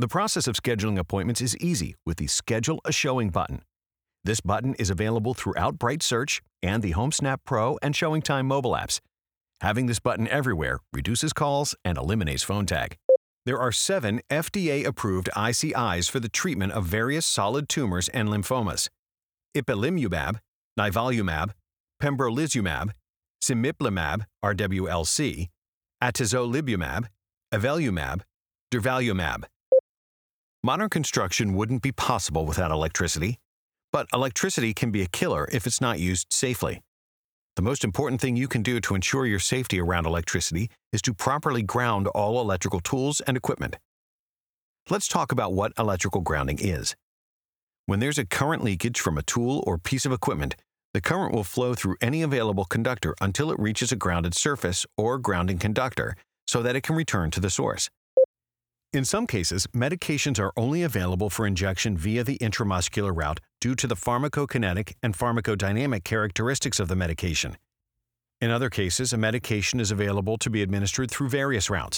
The process of scheduling appointments is easy with the Schedule a Showing button. This button is available throughout Bright Search and the HomeSnap Pro and ShowingTime mobile apps. Having this button everywhere reduces calls and eliminates phone tag. There are 7 FDA-approved ICIs for the treatment of various solid tumors and lymphomas: ipilimumab, nivolumab, pembrolizumab, cemiplimab (RWLC), atezolizumab, avelumab, durvalumab. Modern construction wouldn't be possible without electricity, but electricity can be a killer if it's not used safely. The most important thing you can do to ensure your safety around electricity is to properly ground all electrical tools and equipment. Let's talk about what electrical grounding is. When there's a current leakage from a tool or piece of equipment, the current will flow through any available conductor until it reaches a grounded surface or grounding conductor so that it can return to the source. In some cases, medications are only available for injection via the intramuscular route due to the pharmacokinetic and pharmacodynamic characteristics of the medication. In other cases, a medication is available to be administered through various routes.